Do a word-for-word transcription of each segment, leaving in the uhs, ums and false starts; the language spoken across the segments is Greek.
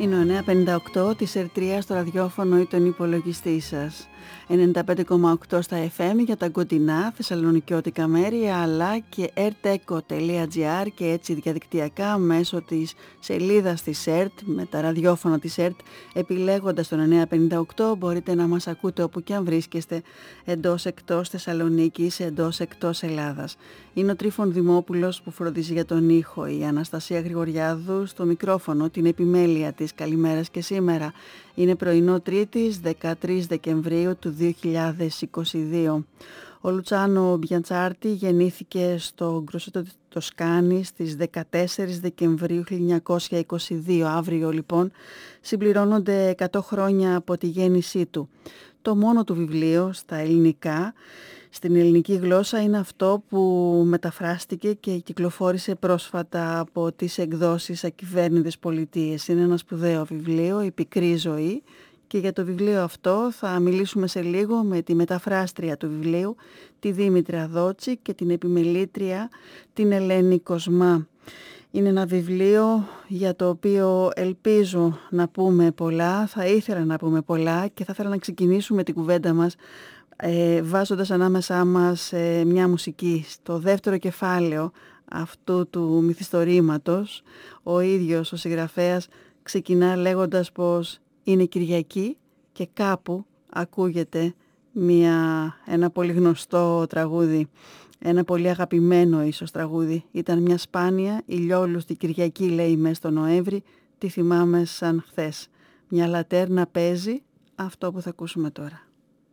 Είναι ο εννιά πενήντα οκτώ της Ερτρίας στο ραδιόφωνο ή τον υπολογιστή σας. ενενήντα πέντε κόμμα οκτώ στα εφ εμ για τα κοντινά θεσσαλονικιώτικα μέρη, αλλά και ερτέκο τελεία τζι άρ και έτσι διαδικτυακά μέσω της σελίδας της ΕΡΤ με τα ραδιόφωνα της ΕΡΤ. Επιλέγοντας τον εννιά πενήντα οκτώ μπορείτε να μας ακούτε όπου και αν βρίσκεστε, εντός εκτός Θεσσαλονίκης, εντός εκτός Ελλάδας. Είναι ο Τρίφων Δημόπουλος που φροντίζει για τον ήχο, η Αναστασία Γρηγοριάδου στο μικρόφωνο, την επιμέλεια της. Καλημέρας και σήμερα. Είναι πρωινό Τρίτης, δεκατρείς Δεκεμβρίου του δύο χιλιάδες είκοσι δύο. Ο Λουτσάνο Μπιαντσάρτη γεννήθηκε στο Γκροσέτο Τοσκάνη στις δεκατέσσερις Δεκεμβρίου χίλια εννιακόσια είκοσι δύο. Αύριο λοιπόν συμπληρώνονται εκατό χρόνια από τη γέννησή του. Το μόνο του βιβλίο στα ελληνικά, στην ελληνική γλώσσα, είναι αυτό που μεταφράστηκε και κυκλοφόρησε πρόσφατα από τις εκδόσεις Ακυβέρνητες Πολιτείες. Είναι ένα σπουδαίο βιβλίο, «Η πικρή ζωή», και για το βιβλίο αυτό θα μιλήσουμε σε λίγο με τη μεταφράστρια του βιβλίου, τη Δήμητρα Δότση, και την επιμελήτρια, την Ελένη Κοσμά. Είναι ένα βιβλίο για το οποίο ελπίζω να πούμε πολλά, θα ήθελα να πούμε πολλά και θα ήθελα να ξεκινήσουμε την κουβέντα μας ε, βάζοντας ανάμεσά μας ε, μια μουσική. Στο δεύτερο κεφάλαιο αυτού του μυθιστορήματος, ο ίδιος ο συγγραφέας ξεκινά λέγοντας πως είναι Κυριακή και κάπου ακούγεται μια, ένα πολύ γνωστό τραγούδι. Ένα πολύ αγαπημένο ίσως τραγούδι. Ήταν μια σπάνια ηλιόλουστη Κυριακή, λέει, μες στο Νοέμβρη, τη θυμάμαι σαν χθες. Μια λατέρνα παίζει αυτό που θα ακούσουμε τώρα.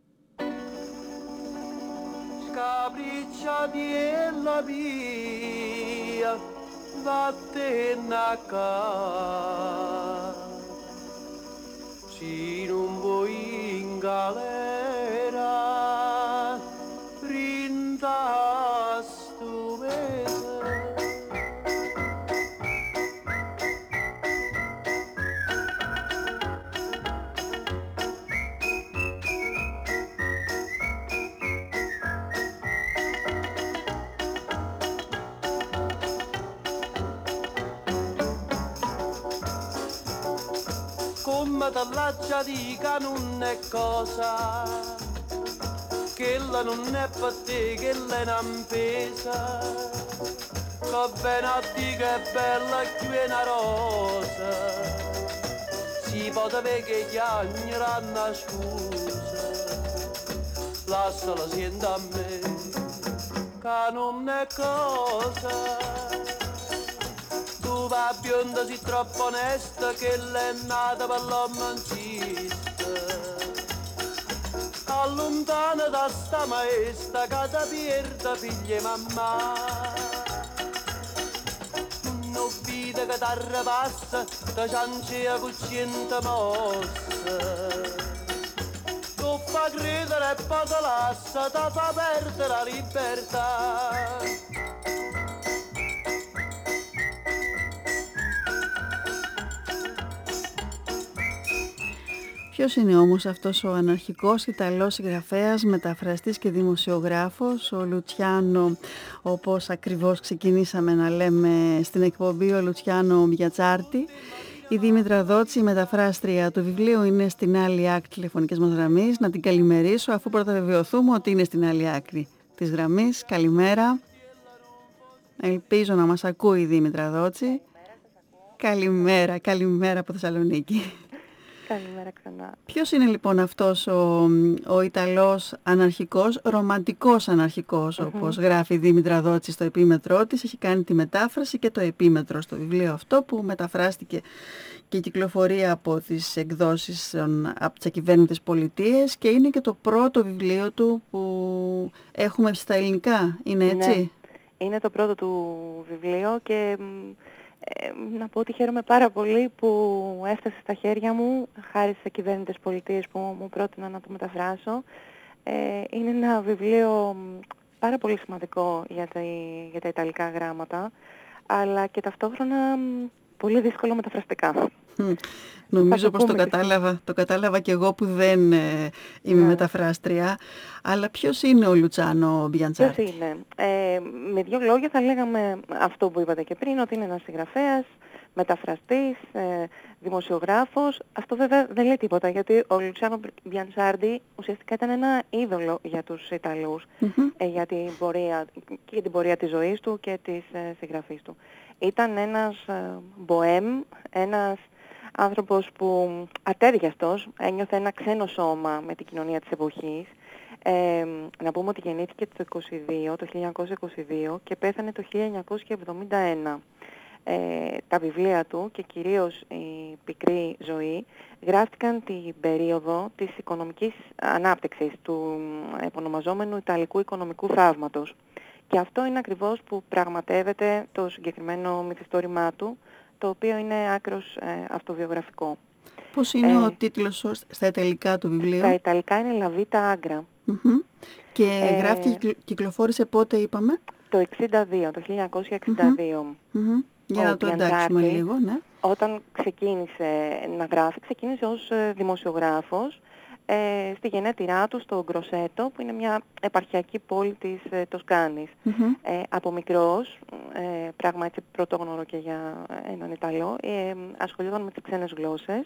Scapricciati e la via, vattene a casa, se non vuoi in galera, rinda stu mese. Come t'allaccia dica non è cosa, quella non è per te, quella è un'ampesa, che bene a te che è bella più è una rosa, si può avere che chiagnera una scusa, lasciala senta a me, che non è cosa. Tu va bionda si troppo onesta che l'è nata per l'uomo insiste, allontana da sta maestra che ti perda figlia e mamma, non vede che t'arrepassa da ciancia cucciente mossa, tu fa credere e poi te lascia, ti fa perdere la libertà. Ποιος είναι όμως αυτός ο αναρχικός Ιταλός συγγραφέας, μεταφραστής και δημοσιογράφος, ο Λουτσιάνο, όπως ακριβώς ξεκινήσαμε να λέμε στην εκπομπή, ο Λουτσιάνο Μπιαντσάρτη. Η Δήμητρα Δότση, η μεταφράστρια του βιβλίου, είναι στην άλλη άκρη τηλεφωνικής μας γραμμής. Να την καλημερίσω, αφού πρώτα βεβαιωθούμε ότι είναι στην άλλη άκρη της γραμμής. Καλημέρα. Ελπίζω να μας ακούει η Δήμητρα Δότση. Καλημέρα, καλημέρα από Θεσσαλονίκη. Καλημέρα ξανά. Ποιος είναι λοιπόν αυτός ο, ο Ιταλός αναρχικός, ρομαντικός αναρχικός, mm-hmm. όπως γράφει η Δήμητρα Δότση στο επίμετρό της. Έχει κάνει τη μετάφραση και το επίμετρο στο βιβλίο αυτό, που μεταφράστηκε και κυκλοφορεί από τις εκδόσεις από τις Ακυβέρνητες Πολιτείες, και είναι και το πρώτο βιβλίο του που έχουμε στα ελληνικά. Είναι έτσι? Ναι, είναι το πρώτο του βιβλίο και... Ε, να πω ότι χαίρομαι πάρα πολύ που έφτασε στα χέρια μου χάρη στις Ακυβέρνητες Πολιτείες που μου πρότειναν να το μεταφράσω. Ε, είναι ένα βιβλίο πάρα πολύ σημαντικό για τα, για τα Ιταλικά γράμματα, αλλά και ταυτόχρονα πολύ δύσκολο μεταφραστικά. Mm. Νομίζω πως το κατάλαβα, το κατάλαβα και εγώ που δεν ε, είμαι ναι. μεταφράστρια. Αλλά ποιος είναι ο Λουτσάνο Μπιαντσάρτη? Ποιος είναι? Ε, με δύο λόγια θα λέγαμε αυτό που είπατε και πριν, ότι είναι ένας συγγραφέας, μεταφραστής, ε, δημοσιογράφος. Αυτό βέβαια δεν λέει τίποτα, γιατί ο Λουτσιάνο Μπιαντσάρντι ουσιαστικά ήταν ένα είδωλο για τους Ιταλούς, Mm-hmm. ε, για την πορεία, και για την πορεία της ζωής του και της ε, συγγραφής του. Ήταν ένας ε, μποέμ, ένας άνθρωπος που ατέριαστος, ένιωθε ένα ξένο σώμα με την κοινωνία της εποχής. Ε, να πούμε ότι γεννήθηκε το, είκοσι δύο, το χίλια εννιακόσια είκοσι δύο και πέθανε το χίλια εννιακόσια εβδομήντα ένα. Ε, τα βιβλία του και κυρίως η πικρή ζωή γράφτηκαν την περίοδο της οικονομικής ανάπτυξης, του επωνομαζόμενου Ιταλικού οικονομικού θαύματος. Και αυτό είναι ακριβώς που πραγματεύεται το συγκεκριμένο μυθιστόρημά του, το οποίο είναι άκρως ε, αυτοβιογραφικό. Πώς είναι ε, ο τίτλος στα ιταλικά του βιβλίου? Στα ιταλικά είναι La Vita Agra. Mm-hmm. Και ε, γράφτηκε και κυκλοφόρησε πότε, είπαμε? Το εξήντα δύο, το χίλια εννιακόσια εξήντα δύο. Mm-hmm. Mm-hmm. Για να το εντάξουμε λίγο, ναι. Όταν ξεκίνησε να γράφει, ξεκίνησε ως ε, δημοσιογράφος ε, στη γενέτειρά του στο Γκροσέτο, που είναι μια επαρχιακή πόλη της ε, Τοσκάνης. Mm-hmm. Ε, από μικρός, ε, πράγμα έτσι πρωτόγνωρο και για έναν Ιταλό, ε, ασχολιόταν με τις ξένες γλώσσες.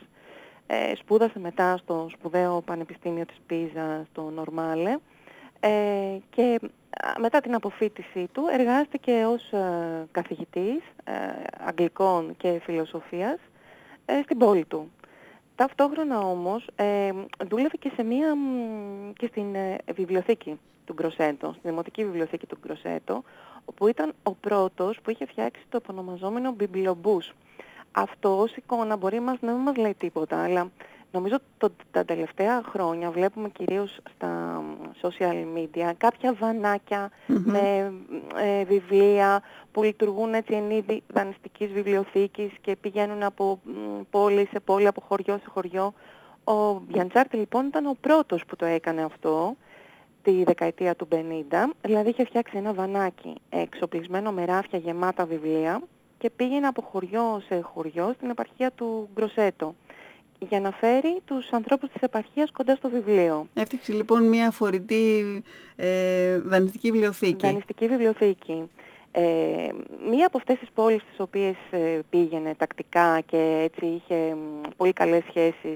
Ε, σπούδασε μετά στο σπουδαίο Πανεπιστήμιο της Πίζα, στο Νορμάλε, ε, και μετά την αποφοίτησή του εργάστηκε ως ε, καθηγητής ε, αγγλικών και φιλοσοφίας ε, στην πόλη του. Ταυτόχρονα όμως ε, δούλευε και, σε μία, και στην ε, βιβλιοθήκη του Γκροσέτο, στην δημοτική βιβλιοθήκη του Γκροσέτο, όπου ήταν ο πρώτος που είχε φτιάξει το επωνομαζόμενο Μπιμπλιομπούς. Αυτό ως εικόνα μπορεί μας, να μην μας λέει τίποτα, αλλά νομίζω το, τα τελευταία χρόνια βλέπουμε κυρίως στα social media κάποια βανάκια Mm-hmm. με ε, βιβλία που λειτουργούν έτσι εν είδη δανειστικής βιβλιοθήκης και πηγαίνουν από μ, πόλη σε πόλη, από χωριό σε χωριό. Ο Μπιαντσάρντι λοιπόν ήταν ο πρώτος που το έκανε αυτό τη δεκαετία του πενήντα, δηλαδή είχε φτιάξει ένα βανάκι εξοπλισμένο με ράφια γεμάτα βιβλία και πήγαινε από χωριό σε χωριό στην επαρχία του Γκροσέτο για να φέρει τους ανθρώπους της επαρχίας κοντά στο βιβλίο. Έφτιαξε λοιπόν μια φορητή ε, δανειστική βιβλιοθήκη. Δανειστική βιβλιοθήκη. Ε, μία από αυτές τις πόλεις στις οποίες ε, πήγαινε τακτικά και έτσι είχε μ, πολύ καλές σχέσεις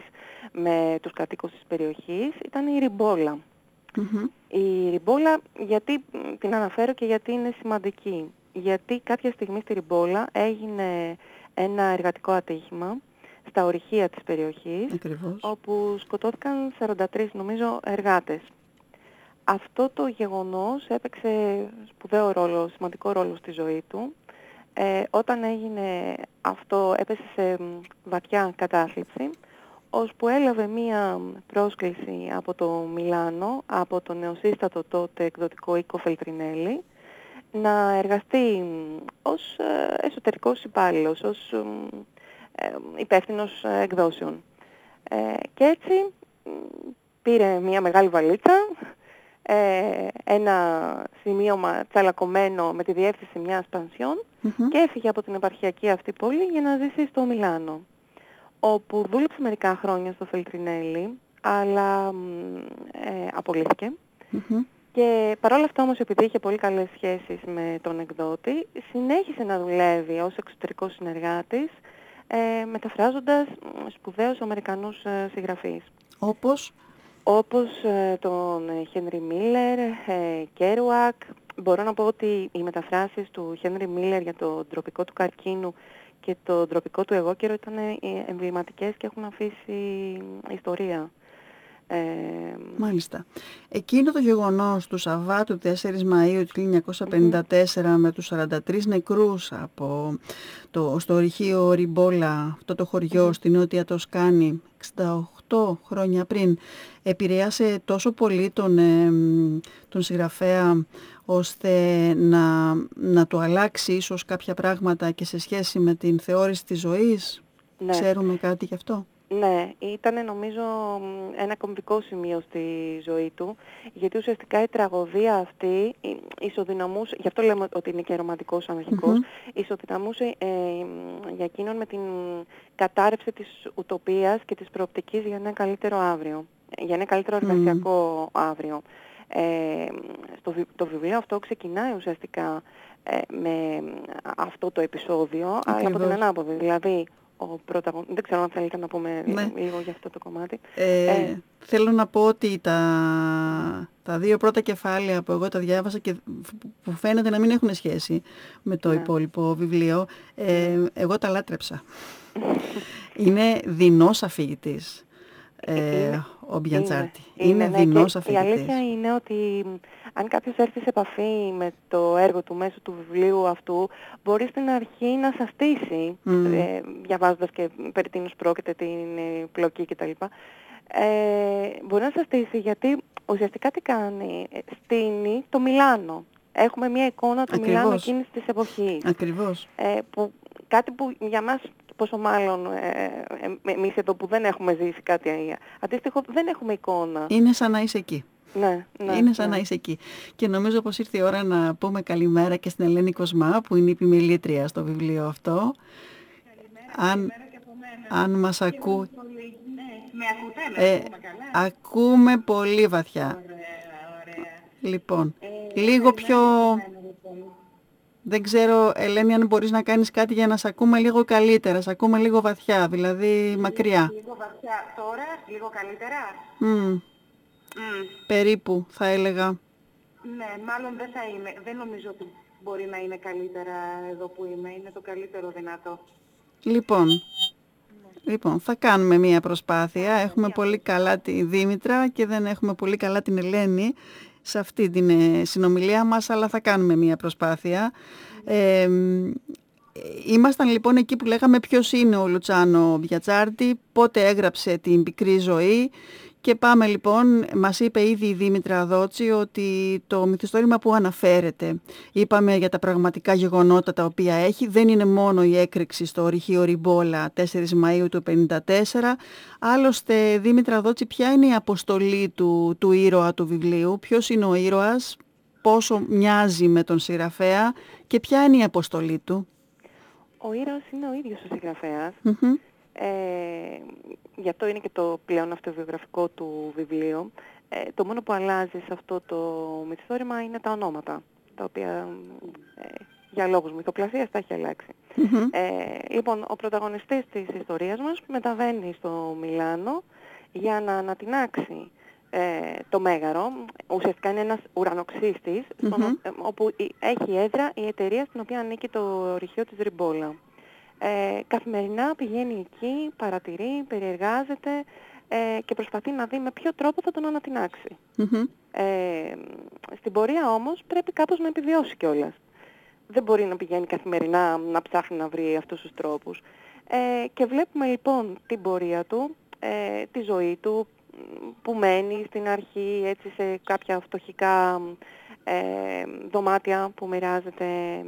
με τους κατοίκους της περιοχής ήταν η Ριμπόλα. Mm-hmm. Η Ριμπόλα, γιατί την αναφέρω και γιατί είναι σημαντική. Γιατί κάποια στιγμή στη Ριμπόλα έγινε ένα εργατικό ατύχημα στα ορυχεία της περιοχής. Ακριβώς. Όπου σκοτώθηκαν σαράντα τρεις νομίζω εργάτες. Αυτό το γεγονός έπαιξε σπουδαίο ρόλο, σημαντικό ρόλο στη ζωή του. Ε, όταν έγινε αυτό έπεσε σε βαθιά κατάθλιψη, ώσπου έλαβε μία πρόσκληση από το Μιλάνο, από το νεοσύστατο τότε εκδοτικό οίκο Φελτρινέλη, να εργαστεί ως εσωτερικός υπάλληλος, ως υπεύθυνος εκδόσεων. Ε, και έτσι πήρε μια μεγάλη βαλίτσα, ε, ένα σημείωμα τσαλακωμένο με τη διεύθυνση μιας πανσιόν Mm-hmm. και έφυγε από την επαρχιακή αυτή πόλη για να ζήσει στο Μιλάνο, όπου δούλεψε μερικά χρόνια στο Φελτρινέλη, αλλά ε, απολύθηκε. Mm-hmm. Και παρόλα αυτά όμως, επειδή είχε πολύ καλές σχέσεις με τον εκδότη, συνέχισε να δουλεύει ως εξωτερικός συνεργάτης, ε, μεταφράζοντας σπουδαίους Αμερικανούς ε, συγγραφείς. Όπως? Όπως ε, τον Χένρι Μίλλερ, Κέρουακ. Μπορώ να πω ότι οι μεταφράσεις του Χένρι Μίλλερ για το ντροπικό του καρκίνου και το ντροπικό του εγώ καιρό ήταν ε, εμβληματικές και έχουν αφήσει ιστορία. Ε, Μάλιστα. Εκείνο το γεγονός του Σαββάτου τέσσερις Μαΐου του χίλια εννιακόσια πενήντα τέσσερα mm-hmm. με τους σαράντα τρεις νεκρούς από το, στο ορυχείο Ριμπόλα, αυτό το χωριό mm-hmm. στη Νότια Τοσκάνη, εξήντα οκτώ χρόνια πριν, επηρέασε τόσο πολύ τον, ε, τον συγγραφέα ώστε να, να το αλλάξει ίσως κάποια πράγματα και σε σχέση με την θεώρηση της ζωής? Ναι. Ξέρουμε κάτι γι' αυτό? Ναι, ήταν νομίζω ένα κομβικό σημείο στη ζωή του, γιατί ουσιαστικά η τραγωδία αυτή ισοδυναμούσε, γι' αυτό λέμε ότι είναι και ρομαντικός αναρχικός, mm-hmm. ισοδυναμούσε ε, για εκείνον με την κατάρρευση της ουτοπίας και της προοπτικής για ένα καλύτερο αύριο, για ένα καλύτερο εργασιακό mm. αύριο. Ε, στο, το βιβλίο αυτό ξεκινάει ουσιαστικά ε, με αυτό το επεισόδιο, ακριβώς, αλλά από την ανάποδη. Δηλαδή, ο πρωταγων... δεν ξέρω αν θέλετε να πούμε ναι. λίγο για αυτό το κομμάτι. Ε, ε, θέλω να πω ότι τα, τα δύο πρώτα κεφάλαια που εγώ τα διάβασα και που φαίνεται να μην έχουν σχέση με το ναι. υπόλοιπο βιβλίο, ε, εγώ τα λάτρεψα. Είναι δεινός αφηγητής. Ε, ο Μπιαντζάρτη. Είναι, είναι, είναι δεινός αφηγητής. Η αλήθεια είναι ότι αν κάποιος έρθει σε επαφή με το έργο του μέσω του βιβλίου αυτού, μπορεί στην αρχή να σας στήσει, mm. ε, διαβάζοντας και περί τίνος πρόκειται, την πλοκή κτλ. Ε, μπορεί να σας στήσει γιατί ουσιαστικά τι κάνει, στείνει το Μιλάνο. Έχουμε μια εικόνα του Ακριβώς. Μιλάνο εκείνης της εποχής. Ακριβώς. Ε, που, κάτι που για μας, πόσο μάλλον ε, ε, εμείς εδώ που δεν έχουμε ζήσει κάτι αντίστοιχο, δεν έχουμε εικόνα. Είναι σαν να είσαι εκεί. Ναι, ναι, είναι σαν ναι. να είσαι εκεί. Και νομίζω πως ήρθε η ώρα να πούμε καλημέρα και στην Ελένη Κοσμά, που είναι η επιμελήτρια στο βιβλίο αυτό. Καλημέρα, αν, καλημέρα και από μένα. αν μας ακού... Ναι, με ακούτε, με ε, ακούμε καλά. Ακούμε πολύ βαθιά. Ωραία, ωραία. Λοιπόν, Ε, λίγο πιο... Μένα, λοιπόν. Δεν ξέρω, Ελένη, αν μπορείς να κάνεις κάτι για να σε ακούμε λίγο καλύτερα, σε ακούμε λίγο βαθιά, δηλαδή μακριά. Λίγο βαθιά. Τώρα, λίγο καλύτερα. Mm. Mm. Περίπου, θα έλεγα. Ναι, μάλλον δεν θα είναι. Δεν νομίζω ότι μπορεί να είναι καλύτερα εδώ που είμαι. Είναι το καλύτερο δυνατό. Λοιπόν, λοιπόν θα κάνουμε μία προσπάθεια. Έχουμε πολύ καλά τη Δήμητρα και δεν έχουμε πολύ καλά την Ελένη σε αυτή την ε, συνομιλία μας, αλλά θα κάνουμε μία προσπάθεια. Ε, ήμασταν λοιπόν εκεί που λέγαμε ποιος είναι ο Λουτσάνο Μπιαντζάρτη, πότε έγραψε την Πικρή Ζωή. Και πάμε λοιπόν, μας είπε ήδη η Δήμητρα Δότσι ότι το μυθιστόρημα που αναφέρεται, είπαμε για τα πραγματικά γεγονότα τα οποία έχει, δεν είναι μόνο η έκρηξη στο ορυχείο Ριμπόλα τέσσερις Μαΐου του πενήντα τέσσερα. Άλλωστε, Δήμητρα Δότσι, ποια είναι η αποστολή του, του ήρωα του βιβλίου, ποιος είναι ο ήρωας, πόσο μοιάζει με τον συγγραφέα και ποια είναι η αποστολή του? Ο ήρωας είναι ο ίδιος ο συγγραφέας. Mm-hmm. Ε, γι' αυτό είναι και το πλέον αυτοβιογραφικό του βιβλίο. Ε, το μόνο που αλλάζει σε αυτό το μυθιστόρημα είναι τα ονόματα, τα οποία ε, για λόγους μυθοπλασίας τα έχει αλλάξει. Mm-hmm. Ε, λοιπόν, ο πρωταγωνιστής της ιστορίας μας μεταβαίνει στο Μιλάνο για να ανατινάξει ε, το Μέγαρο. Ουσιαστικά είναι ένας ουρανοξύστης, mm-hmm. στον, ε, όπου έχει έδρα η εταιρεία στην οποία ανήκει το ορυχείο της Ριμπόλα. Ε, καθημερινά πηγαίνει εκεί, παρατηρεί, περιεργάζεται ε, και προσπαθεί να δει με ποιο τρόπο θα τον ανατινάξει. Mm-hmm. Ε, στην πορεία όμως πρέπει κάπως να επιβιώσει κιόλας. Δεν μπορεί να πηγαίνει καθημερινά να ψάχνει να βρει αυτούς τους τρόπους. Ε, και βλέπουμε λοιπόν την πορεία του, ε, τη ζωή του, που μένει στην αρχή έτσι σε κάποια φτωχικά ε, δωμάτια που μοιράζεται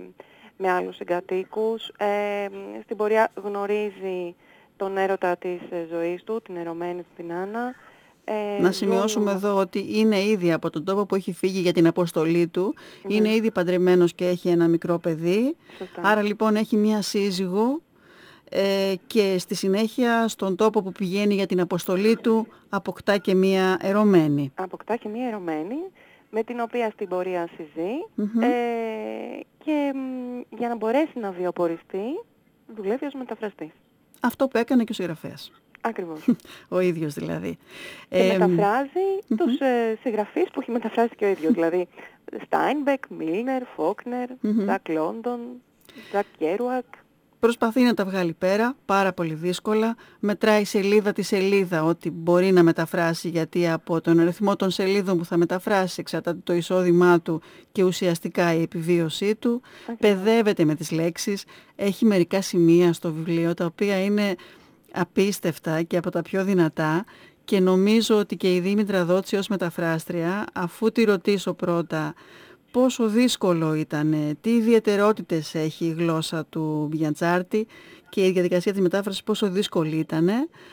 με άλλους συγκατοίκους. Ε, στην πορεία γνωρίζει τον έρωτα της ε, ζωής του, την ερωμένη του, την Άννα. Ε, να σημειώσουμε εδώ ότι είναι ήδη από τον τόπο που έχει φύγει για την αποστολή του, mm. είναι ήδη παντρεμένος και έχει ένα μικρό παιδί. Σωστά. Άρα λοιπόν έχει μία σύζυγο ε, και στη συνέχεια στον τόπο που πηγαίνει για την αποστολή του αποκτά και μία ερωμένη. Αποκτά και μία ερωμένη, με την οποία στην πορεία συζεί mm-hmm. ε, και μ, για να μπορέσει να βιοποριστεί δουλεύει ως μεταφραστής. Αυτό που έκανε και ο συγγραφέας. Ακριβώς. Ο ίδιος δηλαδή. Και ε, μεταφράζει mm-hmm. τους ε, συγγραφείς που έχει μεταφράσει και ο ίδιος. Δηλαδή Στάινμπεκ, Μίλνερ, Φόκνερ, Τζακ Λόντον, Τζακ Κέρουακ. Προσπαθεί να τα βγάλει πέρα, πάρα πολύ δύσκολα. Μετράει σελίδα τη σελίδα ό,τι μπορεί να μεταφράσει, γιατί από τον αριθμό των σελίδων που θα μεταφράσει εξαρτάται το εισόδημά του και ουσιαστικά η επιβίωσή του. Okay. Παιδεύεται με τις λέξεις. Έχει μερικά σημεία στο βιβλίο τα οποία είναι απίστευτα και από τα πιο δυνατά. Και νομίζω ότι και η Δήμητρα Δότσι ως μεταφράστρια, αφού τη ρωτήσω πρώτα πόσο δύσκολο ήταν, τι ιδιαιτερότητες έχει η γλώσσα του Μπιαντζάρτη και η διαδικασία της μετάφρασης πόσο δύσκολη ήταν,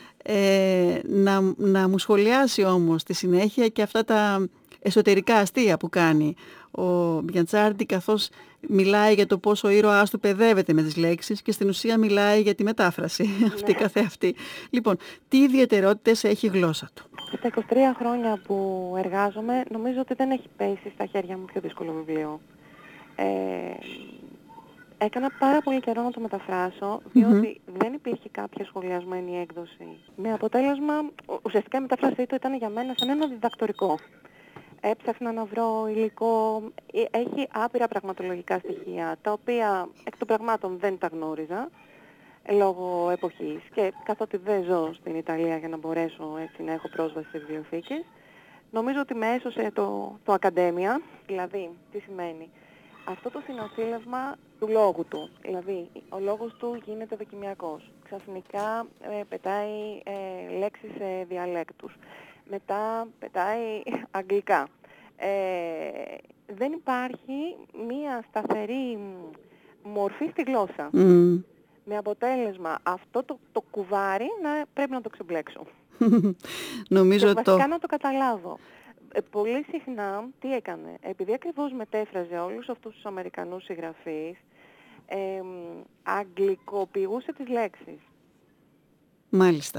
ε, να, να μου σχολιάσει όμως στη συνέχεια και αυτά τα εσωτερικά αστεία που κάνει ο Μπιαντζάρτη, καθώς μιλάει για το πόσο ο ήρωάς του παιδεύεται με τις λέξεις και στην ουσία μιλάει για τη μετάφραση αυτή καθεαυτή. Λοιπόν, τι ιδιαιτερότητες έχει η γλώσσα του? Στα είκοσι τρία χρόνια που εργάζομαι, νομίζω ότι δεν έχει πέσει στα χέρια μου πιο δύσκολο βιβλίο. Ε, έκανα πάρα πολύ καιρό να το μεταφράσω, διότι mm-hmm. δεν υπήρχε κάποια σχολιασμένη έκδοση. Με αποτέλεσμα, ουσιαστικά η μετάφρασή του ήταν για μένα σαν ένα διδακτορικό. Έψαχνα να βρω υλικό, έχει άπειρα πραγματολογικά στοιχεία, τα οποία εκ των πραγμάτων δεν τα γνώριζα, λόγω εποχής, και καθότι δεν ζω στην Ιταλία για να μπορέσω έτσι να έχω πρόσβαση σε βιβλιοθήκες, νομίζω ότι με έσωσε το, το Ακαδέμια. Δηλαδή, τι σημαίνει? Αυτό το συνοσύλλευμα του λόγου του, δηλαδή ο λόγος του γίνεται δοκιμιακός, ξαφνικά ε, πετάει ε, λέξεις σε διαλέκτους, μετά πετάει αγγλικά. Ε, δεν υπάρχει μία σταθερή μορφή στη γλώσσα. Mm. Με αποτέλεσμα αυτό το, το κουβάρι να πρέπει να το ξεμπλέξω. Νομίζω και βασικά το... να το καταλάβω. Ε, πολύ συχνά τι έκανε? Επειδή ακριβώς μετέφραζε όλους αυτούς τους Αμερικανούς συγγραφείς, ε, αγγλικοποιούσε τις λέξεις. Μάλιστα.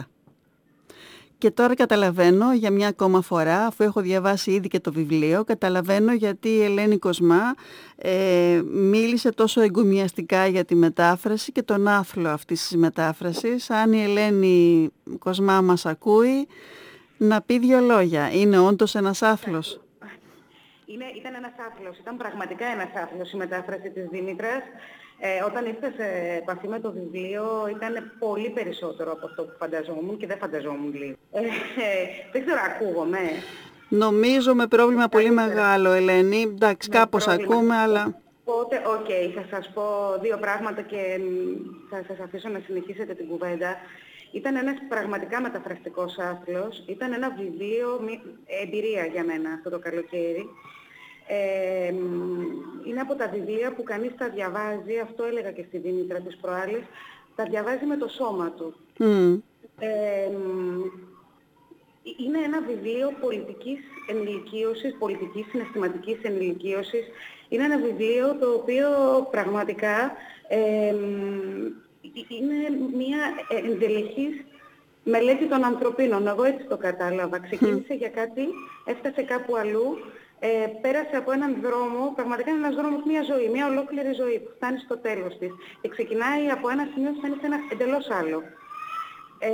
Και τώρα καταλαβαίνω για μια ακόμα φορά, αφού έχω διαβάσει ήδη και το βιβλίο, καταλαβαίνω γιατί η Ελένη Κοσμά ε, μίλησε τόσο εγκομιαστικά για τη μετάφραση και τον άθλο αυτής της μετάφρασης. Αν η Ελένη Κοσμά μας ακούει, να πει δύο λόγια. Είναι όντως ένας άθλος? Είναι, ήταν ένας άθλος, ήταν πραγματικά ένας άθλος η μετάφραση της Δήμητρας. Ε, όταν ήρθα σε επαφή με το βιβλίο ήταν πολύ περισσότερο από αυτό που φανταζόμουν και δεν φανταζόμουν λίγο. Ε, ε, δεν ξέρω, ακούγομαι? Νομίζω με πρόβλημα πολύ μεγάλο, Ελένη. Εντάξει, με κάπως πρόβλημα. ακούμε, αλλά... Οπότε, οκ, okay, θα σας πω δύο πράγματα και θα σας αφήσω να συνεχίσετε την κουβέντα. Ήταν ένας πραγματικά μεταφραστικός άθλος. Ήταν ένα βιβλίο, εμπειρία για μένα αυτό το καλοκαίρι. Ε, είναι από τα βιβλία που κανείς τα διαβάζει, αυτό έλεγα και στη Δήμητρα της προάλλης, τα διαβάζει με το σώμα του. Mm. Ε, είναι ένα βιβλίο πολιτικής ενηλικίωσης, πολιτικής συναισθηματικής ενηλικίωσης. Είναι ένα βιβλίο το οποίο πραγματικά ε, είναι μια ενδελεχής μελέτη των ανθρωπίνων. Εγώ έτσι το κατάλαβα. Ξεκίνησε mm. για κάτι, έφτασε κάπου αλλού. Ε, πέρασε από έναν δρόμο, πραγματικά είναι ένας δρόμος, μια ζωή, μια ολόκληρη ζωή που φτάνει στο τέλος της και ξεκινάει από ένα σημείο που φτάνει σε ένα εντελώς άλλο. Ε,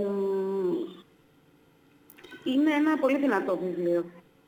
είναι ένα πολύ δυνατό βιβλίο.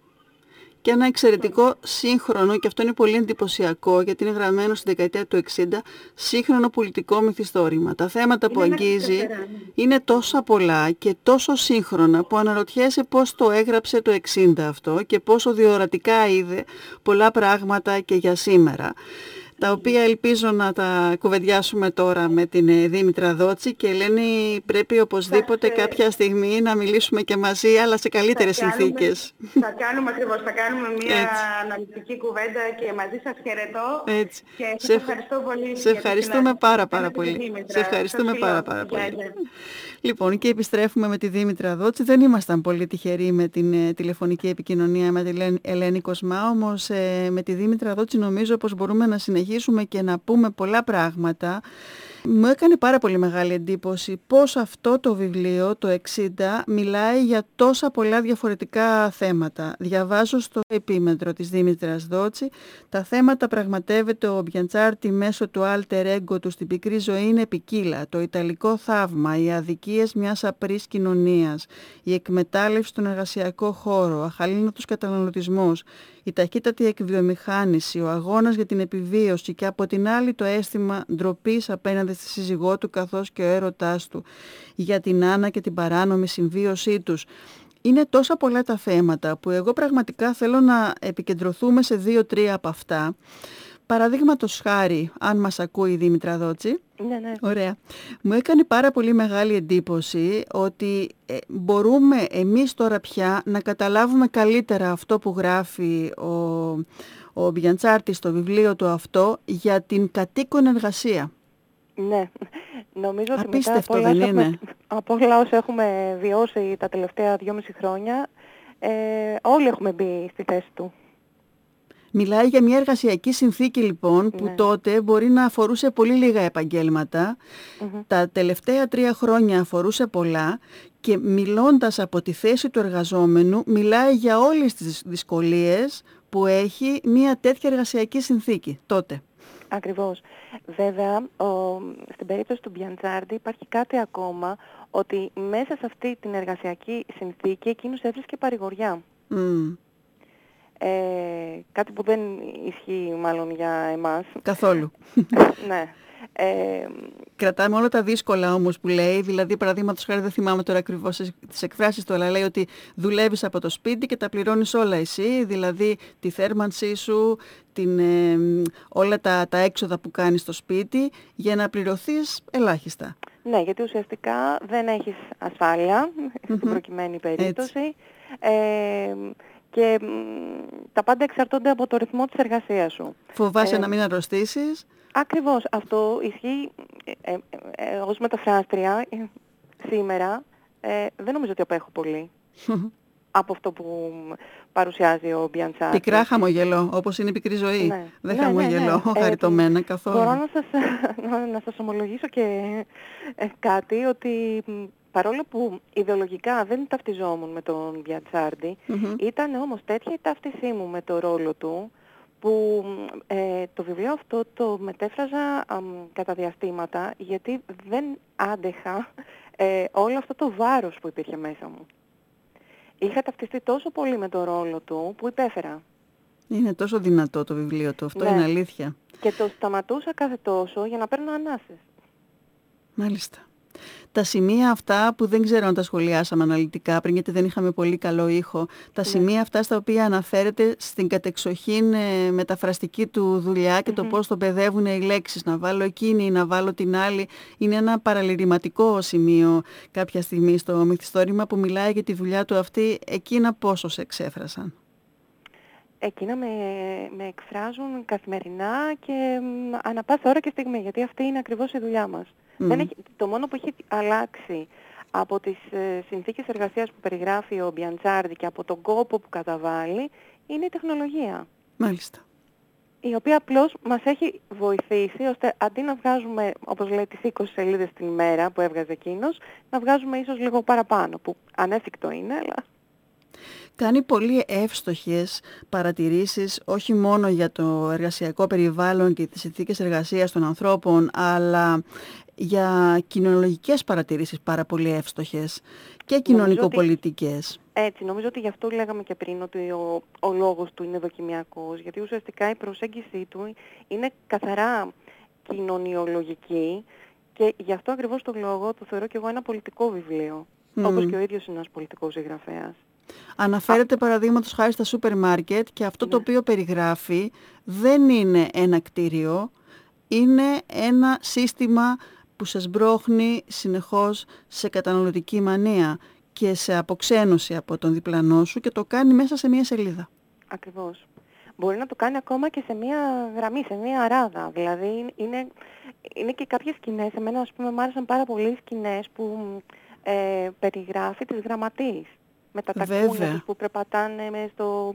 Και ένα εξαιρετικό σύγχρονο, και αυτό είναι πολύ εντυπωσιακό γιατί είναι γραμμένο στη δεκαετία του εξήντα, σύγχρονο πολιτικό μυθιστόρημα. Τα θέματα που αγγίζει είναι τόσο πολλά και τόσο σύγχρονα που αναρωτιέσαι πώς το έγραψε το εξήντα αυτό και πόσο διορατικά είδε πολλά πράγματα και για σήμερα, τα οποία ελπίζω να τα κουβεντιάσουμε τώρα με την Δήμητρα Δότση. Και Ελένη, πρέπει οπωσδήποτε θα, κάποια στιγμή να μιλήσουμε και μαζί, αλλά σε καλύτερες θα συνθήκες. Κάνουμε, θα κάνουμε ακριβώς, θα κάνουμε μια Έτσι. αναλυτική κουβέντα και μαζί σας χαιρετώ. Έτσι. Και σε σας ευχαριστώ πολύ. Σε ευχαριστούμε πάρα πάρα πολύ. Σε ευχαριστούμε πάρα πάρα πολύ. Λοιπόν, και επιστρέφουμε με τη Δήμητρα Δότση. Δεν ήμασταν πολύ τυχεροί με την ε, τηλεφωνική επικοινωνία με την Ελένη Κοσμά, όμως ε, με τη Δήμητρα Δότση νομίζω πως μπορούμε να συνεχίσουμε και να πούμε πολλά πράγματα. Μου έκανε πάρα πολύ μεγάλη εντύπωση πως αυτό το βιβλίο, το εξήντα, μιλάει για τόσα πολλά διαφορετικά θέματα. Διαβάζω στο επίμετρο της Δήμητρας Δότση, τα θέματα πραγματεύεται ο Μπιαντσάρτη μέσω του alter ego του στην πικρή ζωή είναι ποικίλα. Το ιταλικό θαύμα, οι αδικίες μιας απρής κοινωνίας, η εκμετάλλευση στον εργασιακό χώρο, αχαλήνοτος καταναλωτισμός, η ταχύτατη εκβιομηχάνηση, ο αγώνας για την επιβίωση και από την άλλη το αίσθημα ντροπής απέναντι στη σύζυγό του καθώς και ο έρωτάς του για την Άννα και την παράνομη συμβίωσή τους. Είναι τόσα πολλά τα θέματα που εγώ πραγματικά θέλω να επικεντρωθούμε σε δύο-τρία από αυτά. Παραδείγματος χάρη, αν μας ακούει η Δήμητρα Δότση. Ναι, ναι. Ωραία. Μου έκανε πάρα πολύ μεγάλη εντύπωση ότι ε, μπορούμε εμείς τώρα πια να καταλάβουμε καλύτερα αυτό που γράφει ο, ο Μπιαντσάρτη στο βιβλίο του αυτό για την κατοίκον εργασία. Ναι, νομίζω ότι Απίστευτο, μετά από δεν όλα, είναι? από όλα όσα έχουμε βιώσει τα τελευταία δυόμιση χρόνια, ε, όλοι έχουμε μπει στη θέση του. Μιλάει για μια εργασιακή συνθήκη λοιπόν που Ναι. τότε μπορεί να αφορούσε πολύ λίγα επαγγέλματα. Mm-hmm. Τα τελευταία τρία χρόνια αφορούσε πολλά και μιλώντας από τη θέση του εργαζόμενου μιλάει για όλες τις δυσκολίες που έχει μια τέτοια εργασιακή συνθήκη τότε. Ακριβώς. Βέβαια, ο, στην περίπτωση του Μπιαντζάρντι υπάρχει κάτι ακόμα, ότι μέσα σε αυτή την εργασιακή συνθήκη εκείνος έβρισκε παρηγοριά. Mm. Ε, κάτι που δεν ισχύει μάλλον για εμάς. Καθόλου. Ναι. Ε, Κρατάμε όλα τα δύσκολα όμως που λέει, δηλαδή παραδείγματος χάρη δεν θυμάμαι τώρα ακριβώς τις εκφράσεις του, αλλά λέει ότι δουλεύεις από το σπίτι και τα πληρώνεις όλα εσύ, δηλαδή τη θέρμανσή σου, την, ε, όλα τα, τα έξοδα που κάνεις στο σπίτι για να πληρωθείς ελάχιστα. Ναι, γιατί ουσιαστικά δεν έχεις ασφάλεια στην Mm-hmm. προκειμένη περίπτωση ε, και μ, τα πάντα εξαρτώνται από το ρυθμό της εργασίας σου. Φοβάσαι Ε, να μην αρρωστήσεις. Ακριβώς. Αυτό ισχύει ε, ε, ε, ως μεταφράστρια ε, σήμερα. Ε, δεν νομίζω ότι απέχω πολύ από αυτό που παρουσιάζει ο Μπιαντζάρντι. Πικρά χαμογελώ, όπως είναι η πικρή ζωή. Ναι. Δεν Ναι, χαμογελώ ναι, ναι. χαριτωμένα Ε, καθόλου. Μπορώ να σας, να, να σας ομολογήσω και ε, κάτι, ότι παρόλο που ιδεολογικά δεν ταυτιζόμουν με τον Μπιαντζάρντι, Mm-hmm. ήταν όμως τέτοια η ταύτισή μου με το ρόλο του, που ε, το βιβλίο αυτό το μετέφραζα α, κατά διαστήματα, γιατί δεν άντεχα ε, όλο αυτό το βάρος που υπήρχε μέσα μου. Είχα ταυτιστεί τόσο πολύ με το ρόλο του που υπέφερα. Είναι τόσο δυνατό το βιβλίο του, αυτό Ναι. είναι αλήθεια. Και το σταματούσα κάθε τόσο για να παίρνω ανάσες. Μάλιστα. Τα σημεία αυτά που δεν ξέρω αν τα σχολιάσαμε αναλυτικά πριν, γιατί δεν είχαμε πολύ καλό ήχο, τα Ναι. σημεία αυτά στα οποία αναφέρεται στην κατεξοχήν ε, μεταφραστική του δουλειά και Mm-hmm. το πώς τον παιδεύουν οι λέξεις, να βάλω εκείνη, να βάλω την άλλη, είναι ένα παραλυρηματικό σημείο κάποια στιγμή στο μυθιστόρημα που μιλάει για τη δουλειά του αυτή. Εκείνα πόσο σε εξέφρασαν? Εκείνα με, με εκφράζουν καθημερινά και μ, ανά πάσα ώρα και στιγμή, γιατί αυτή είναι ακριβώς η δουλειά μας. Mm. Δεν έχει, το μόνο που έχει αλλάξει από τις ε, συνθήκες εργασίας που περιγράφει ο Μπιαντζάρντι και από τον κόπο που καταβάλει είναι η τεχνολογία. Μάλιστα. Η οποία απλώς μας έχει βοηθήσει ώστε αντί να βγάζουμε, όπως λέει, τις είκοσι σελίδες την ημέρα που έβγαζε εκείνος, να βγάζουμε ίσως λίγο παραπάνω, που ανέφικτο είναι, αλλά... Κάνει πολύ εύστοχες παρατηρήσεις όχι μόνο για το εργασιακό περιβάλλον και τις συνθήκες εργασίας των ανθρώπων, αλλά για κοινωνικές παρατηρήσεις πάρα πολύ εύστοχες και κοινωνικοπολιτικές. Ότι, έτσι, νομίζω ότι γι' αυτό λέγαμε και πριν ότι ο, ο λόγος του είναι δοκιμιακός, γιατί ουσιαστικά η προσέγγιση του είναι καθαρά κοινωνιολογική και γι' αυτό ακριβώς το λόγο το θεωρώ και εγώ ένα πολιτικό βιβλίο, mm. όπως και ο ίδιος είναι ένας πολιτικός συγγραφέας. Αναφέρεται παραδείγματος χάρη στα σούπερ μάρκετ και αυτό ναι. το οποίο περιγράφει δεν είναι ένα κτίριο, είναι ένα σύστημα που σας μπρόχνει συνεχώς σε καταναλωτική μανία και σε αποξένωση από τον διπλανό σου και το κάνει μέσα σε μία σελίδα. Ακριβώς. Μπορεί να το κάνει ακόμα και σε μία γραμμή, σε μία αράδα. Δηλαδή είναι, είναι και κάποιες σκηνές, εμένα ας πούμε μου άρεσαν πάρα πολύ οι σκηνές που ε, περιγράφει τις γραμματείς. Με τα τακούνια τους που περπατάνε στο,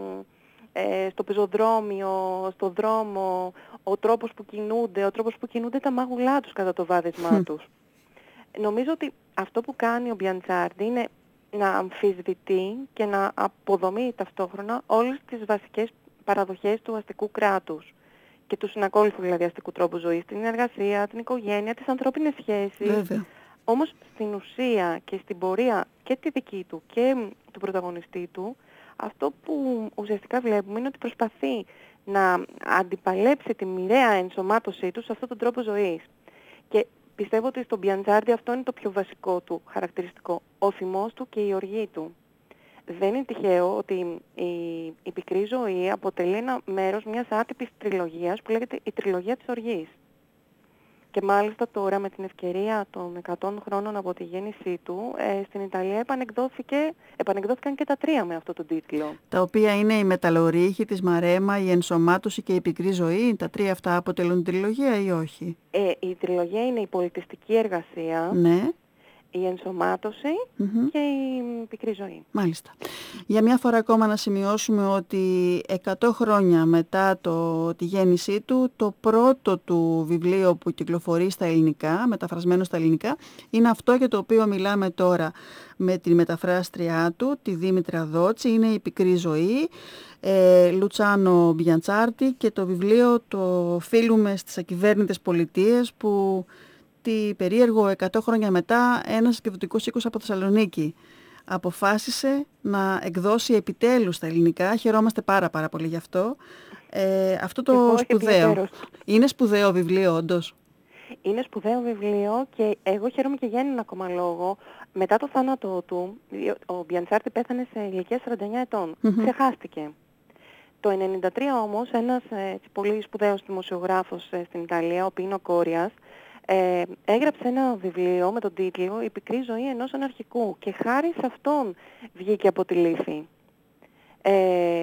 ε, στο πεζοδρόμιο, στο δρόμο, ο τρόπος που κινούνται, ο τρόπος που κινούνται τα μάγουλά τους κατά το βάδισμά τους. Νομίζω ότι αυτό που κάνει ο Μπιαντζάρντι είναι να αμφισβητεί και να αποδομεί ταυτόχρονα όλες τις βασικές παραδοχές του αστικού κράτους και του συνακόλουθου δηλαδή αστικού τρόπου ζωής, την εργασία, την οικογένεια, τις ανθρώπινες σχέσεις. Βέβαια. Όμως στην ουσία και στην πορεία και τη δική του και του πρωταγωνιστή του, αυτό που ουσιαστικά βλέπουμε είναι ότι προσπαθεί να αντιπαλέψει τη μοιραία ενσωμάτωσή του σε αυτόν τον τρόπο ζωής. Και πιστεύω ότι στον Μπιαντζάρντι αυτό είναι το πιο βασικό του χαρακτηριστικό, ο θυμός του και η οργή του. Δεν είναι τυχαίο ότι η, η πικρή ζωή αποτελεί ένα μέρος μιας άτυπης τριλογίας που λέγεται η τριλογία της οργής. Και μάλιστα τώρα με την ευκαιρία των εκατό χρόνων από τη γέννησή του, ε, στην Ιταλία επανεκδόθηκε, επανεκδόθηκαν και τα τρία με αυτό τον τίτλο. Τα οποία είναι η μεταλλορύχη της Μαρέμα, η ενσωμάτωση και η πικρή ζωή. Τα τρία αυτά αποτελούν τριλογία ή όχι? Ε, η τριλογία είναι η πολιτιστική εργασία, ναι. η ενσωμάτωση mm-hmm. και η πικρή ζωή. Μάλιστα. Για μια φορά ακόμα να σημειώσουμε ότι εκατό χρόνια μετά το, τη γέννησή του, το πρώτο του βιβλίο που κυκλοφορεί στα ελληνικά, μεταφρασμένο στα ελληνικά, είναι αυτό για το οποίο μιλάμε τώρα με τη μεταφράστριά του, τη Δήμητρα Δότση, είναι η πικρή ζωή, ε, Λουτσάνο Μπιαντσάρτη, και το βιβλίο το οφείλουμε στις ακυβέρνητες πολιτείες που τι περίεργο εκατό χρόνια μετά ένας εκδοτικός οίκος από Θεσσαλονίκη αποφάσισε να εκδώσει επιτέλους στα ελληνικά. Χαιρόμαστε πάρα πάρα πολύ γι' αυτό. Ε, αυτό το εγώ σπουδαίο. Είναι σπουδαίο βιβλίο όντως. Είναι σπουδαίο βιβλίο και εγώ χαίρομαι και για έναν ακόμα λόγο. Μετά το θάνατό του, ο Μπιαντσάρτη πέθανε σε ηλικία σαράντα εννιά ετών. Mm-hmm. Ξεχάστηκε. Το ενενήντα τρία όμως ένας έτσι, πολύ σπουδαίος δημοσιογράφος ε, στην Ιταλία, ο Πίνο Κόριας, Ε, έγραψε ένα βιβλίο με τον τίτλο «Η πικρή ζωή ενός αναρχικού» και χάρη σε αυτόν βγήκε από τη λύθη. Ε,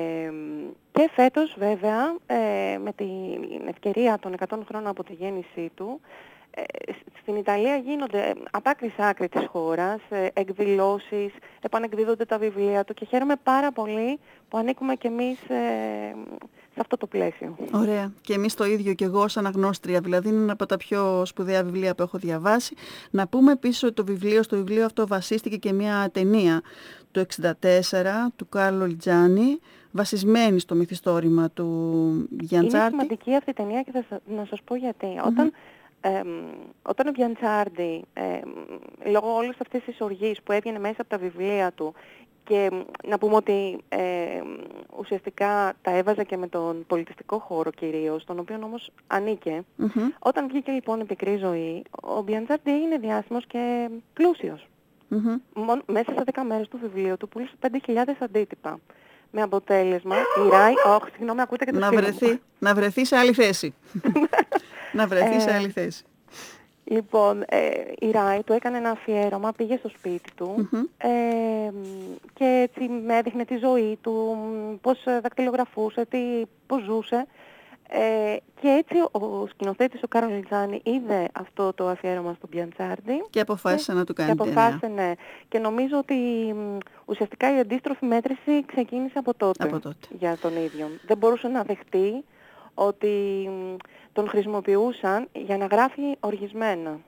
και φέτος βέβαια ε, με την ευκαιρία των εκατό χρόνων από τη γέννησή του, ε, στην Ιταλία γίνονται από άκρη σ' άκρη της χώρας ε, εκδηλώσεις, επανεκδίδονται τα βιβλία του και χαίρομαι πάρα πολύ που ανήκουμε κι εμείς ε, σε αυτό το πλαίσιο. Ωραία. Και εμείς το ίδιο, και εγώ ως αναγνώστρια, δηλαδή είναι ένα από τα πιο σπουδαία βιβλία που έχω διαβάσει. Να πούμε επίσης ότι το βιβλίο, στο βιβλίο αυτό βασίστηκε και μια ταινία του εξήντα τέσσερα του Κάρλο Λιτζάνι, βασισμένη στο μυθιστόρημα του Μπιαντσάρτη. Είναι σημαντική αυτή η ταινία και θα να σας πω γιατί. Mm-hmm. Όταν, ε, όταν ο Μπιαντσάρτη, ε, λόγω όλες αυτές τις οργής που έβγαινε μέσα από τα βιβλία του, και να πούμε ότι ε, ουσιαστικά τα έβαζα και με τον πολιτιστικό χώρο κυρίως, τον οποίο όμως ανήκε. Mm-hmm. Όταν βγήκε λοιπόν η πικρή ζωή, ο Μπιαντσάρτη είναι διάσημος και πλούσιος. Mm-hmm. Μόνο, μέσα σε δέκα μέρες του βιβλίου του πούλησε πέντε χιλιάδες αντίτυπα. Με αποτέλεσμα, η Ράι... Oh, συγγνώμη, ακούτε και το να βρεθεί, να βρεθεί σε άλλη θέση. να βρεθεί σε άλλη θέση. Λοιπόν, ε, η Ράι του έκανε ένα αφιέρωμα, πήγε στο σπίτι του mm-hmm. ε, και έτσι με έδειχνε τη ζωή του, πώς δακτυλογραφούσε, τι, πώς ζούσε. Ε, και έτσι ο σκηνοθέτης, ο Κάρολο Λιτζάνι, είδε αυτό το αφιέρωμα στον Μπιαντσάρτη και αποφάσισε και, να του κάνει και αποφάσισε, ναι. Και νομίζω ότι ουσιαστικά η αντίστροφη μέτρηση ξεκίνησε από τότε, από τότε για τον ίδιο. Δεν μπορούσε να δεχτεί ότι τον χρησιμοποιούσαν για να γράφει οργισμένα.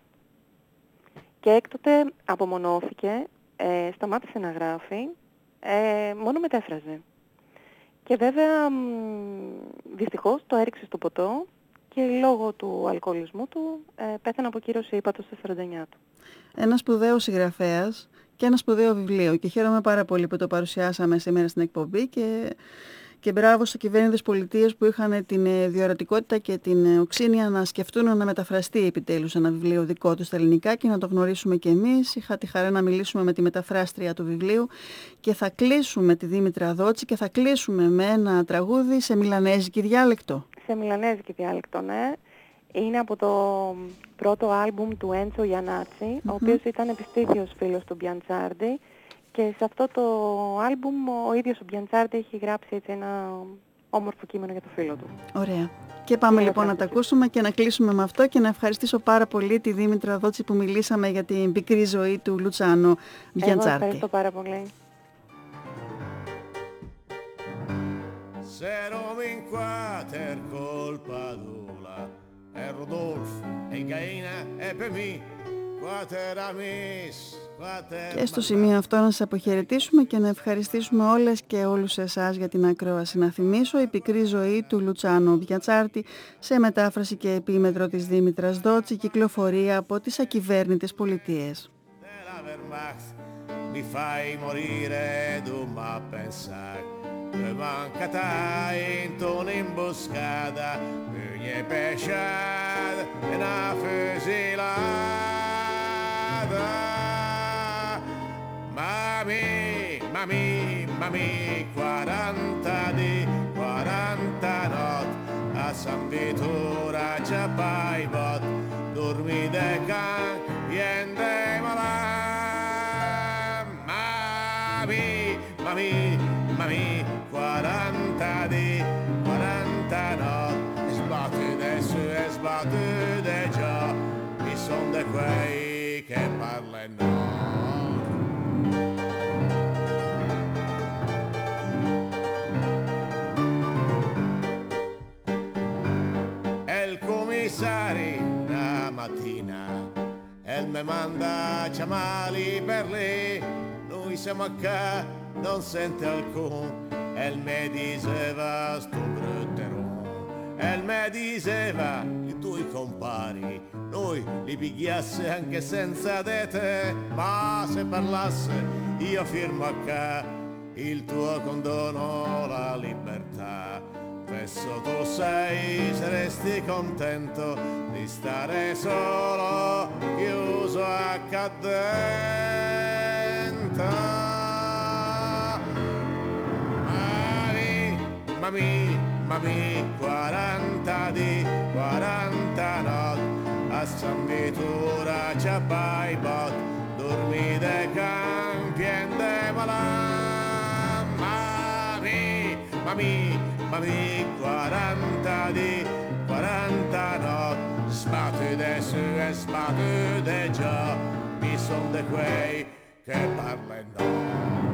Και έκτοτε απομονώθηκε, ε, σταμάτησε να γράφει, ε, μόνο μετέφραζε. Και βέβαια δυστυχώς το έριξε στο ποτό και λόγω του αλκοολισμού του ε, πέθανε από κύρωση ύπατος στα σαράντα εννιά του. Ένα σπουδαίο συγγραφέας και ένα σπουδαίο βιβλίο, και χαίρομαι πάρα πολύ που το παρουσιάσαμε σήμερα στην εκπομπή, και, και μπράβο στις κυβέρνητες πολιτείες που είχαν την διορατικότητα και την οξύνια να σκεφτούν να μεταφραστεί επιτέλους ένα βιβλίο δικό του στα ελληνικά και να το γνωρίσουμε κι εμείς. Είχα τη χαρά να μιλήσουμε με τη μεταφράστρια του βιβλίου και θα κλείσουμε τη Δήμητρα Δότση και θα κλείσουμε με ένα τραγούδι σε μιλανέζικη διάλεκτο. Σε μιλανέζικη διάλεκτο, ναι. Είναι από το πρώτο άλμπουμ του Έντσο Γιαννάτσι, mm-hmm. ο οποίος ήταν επιστήθιος φίλος του Μπιαντσάρτη. Και σε αυτό το άλμπουμ ο ίδιος ο Μπιαντσάρτη έχει γράψει έτσι ένα όμορφο κείμενο για το φίλο του. Ωραία. Και πάμε λοιπόν να τα ακούσουμε και να κλείσουμε με αυτό, και να ευχαριστήσω πάρα πολύ τη Δήμητρα Δότση που μιλήσαμε για την πικρή ζωή του Λουτσάνο Μπιαντσάρτη. Εγώ ευχαριστώ πάρα πολύ. Και στο σημείο αυτό να σας αποχαιρετήσουμε και να ευχαριστήσουμε όλες και όλους εσάς για την ακρόαση. Να θυμίσω, η πικρή ζωή του Λουτσάνο Μπιαντσάρτη, σε μετάφραση και επίμετρο της Δήμητρας Δότση, κυκλοφορεί από τις ακυβέρνητες πολιτείες. Mi fai morire d'uma pensar che mancata in un'imboscata pugni pesciata e una fusilata. Mami, mami, mami, quaranta di, quaranta notti a San Vittore già pai bot, dormi de can, viende malà. Mami, mami, quaranta di, quaranta no, sbatte adesso e sbatte già, mi son de quei che parla e no. E il commissario una mattina e me manda a chiamare per lei, noi siamo qua, non sente alcun, e il me diceva sto brutterò, e il me diceva i tuoi compari, noi li pigliasse anche senza de te, ma se parlasse io firmo qua il tuo condono, la libertà. Spesso tu sei, saresti contento di stare solo, chiuso acca dentro. Mami, mami, mami, quaranta di, quaranta notti, a San Vitura c'abbai bot, dormi de campi e de malà. Mami, mami, mami, quaranta di, quaranta notti, sbatti de su e sbatti de già, mi son de quei che parla e no.